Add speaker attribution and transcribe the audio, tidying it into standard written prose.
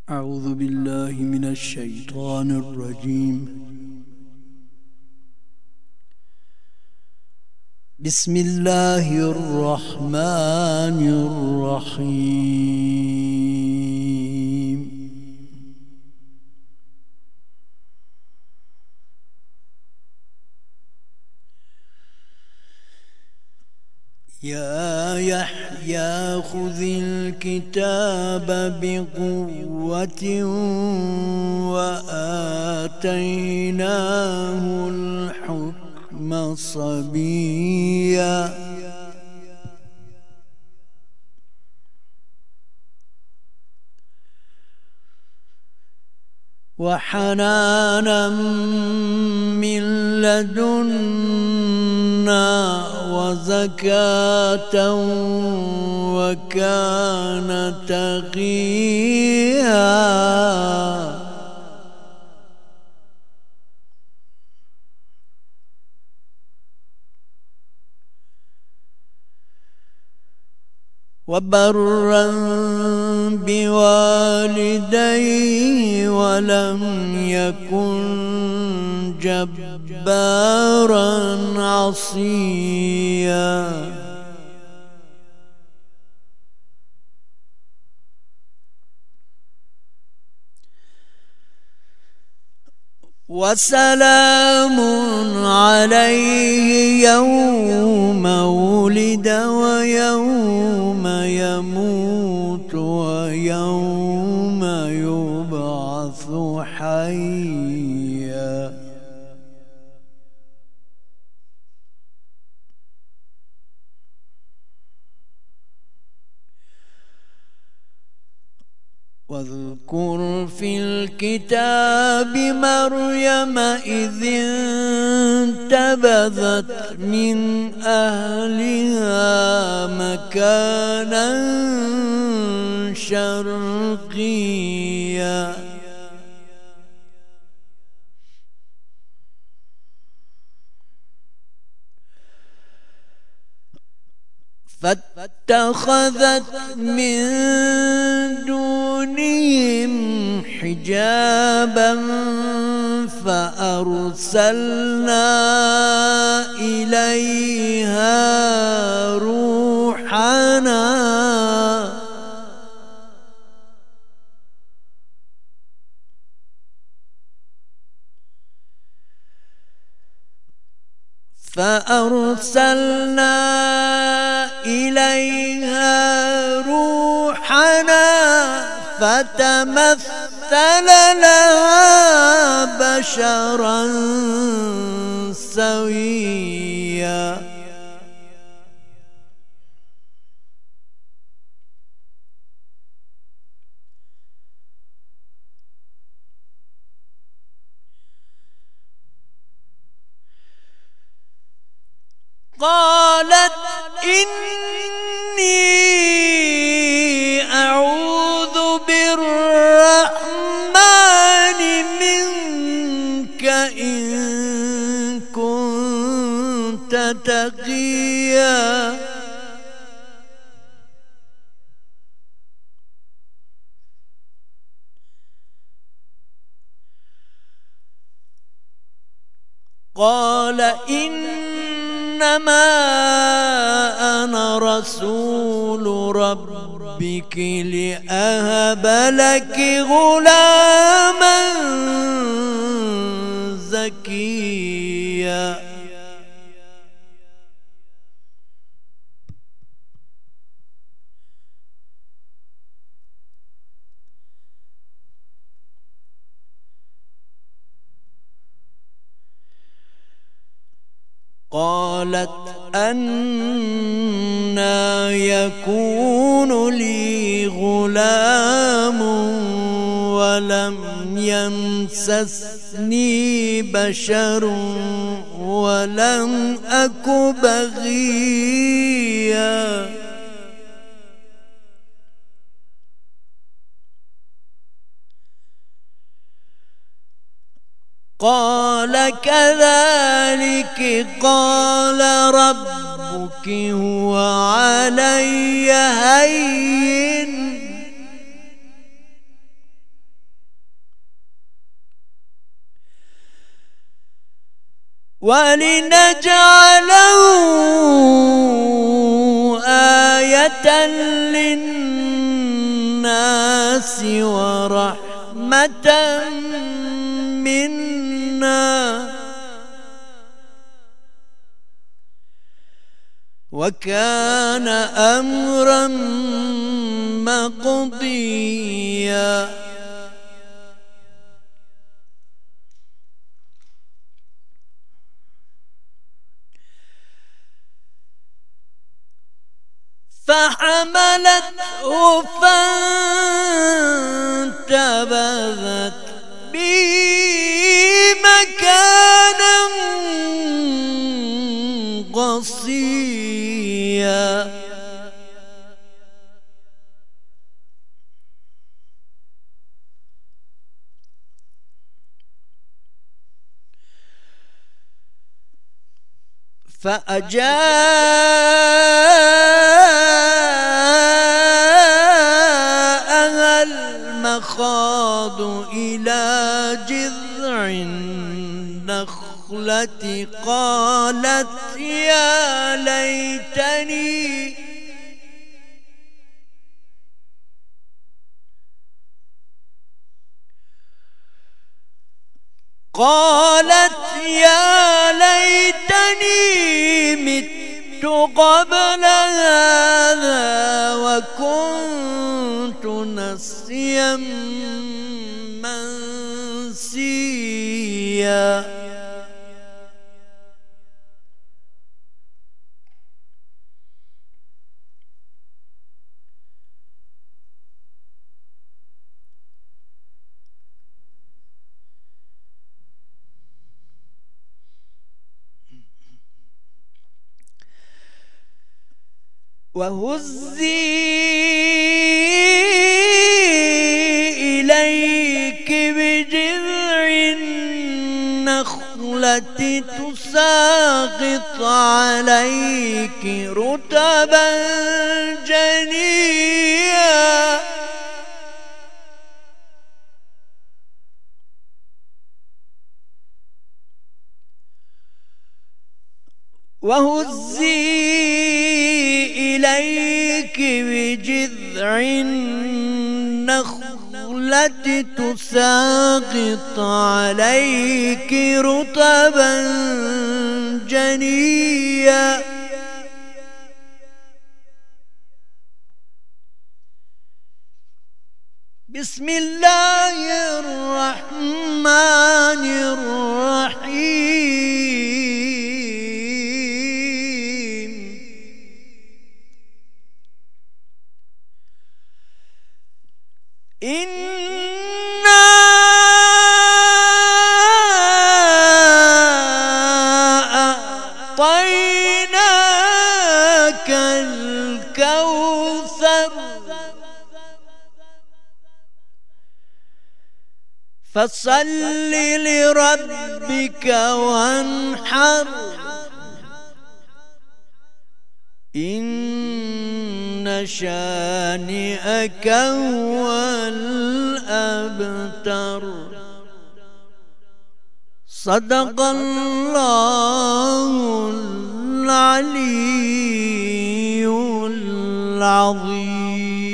Speaker 1: أعوذ بالله من الشيطان الرجيم. بسم الله الرحمن الرحيم. يا يحيى خذ الكتاب بقوة وآتيناه الحكم صبيا وحنانا من لدنا وزكاة وكان تقيا وبرا بوالديه ولم يكن جبارا عصيا وسلام عليه يوم ولد ويوم يموت ويوم يبعث حيا واذكر في الكتاب مريم إذ انتبذت من أهلها مكانا شرقيا فاتخذت من دونهم حجابا فأرسلنا إليها روحنا فتمثل لها بشرا سويا قالت إني أعوذ بالرحمن منك إن كنت تقيا قال إنما أنا رسول ربك لأهب لك غلاما زكيا قالت أنى يكون لي غلام ولم يمسسني بشر ولم أك بغيا قال كذلك قال ربك هو علي هين ولنجعله آية للناس ورحمة منا وكان أمرا مقضيا. فحملته فانتبذت به مكانا قصيا. فأجاءها المخاض إلى جذع النخلة قالت يا ليتني مت قبل هذا وكنت نسيا منسيا. وهزي إليك بجذع النخلة تساقط عليك رطبا جنيا. وهزي إليك بجذع النخلة تساقط عليك رطبا جنيا. بسم الله الرحمن الرحيم. إنا أعطيناك الكوثر فصل لربك وانحر إن شانئك هو الأبتر. صدق الله العلي العظيم.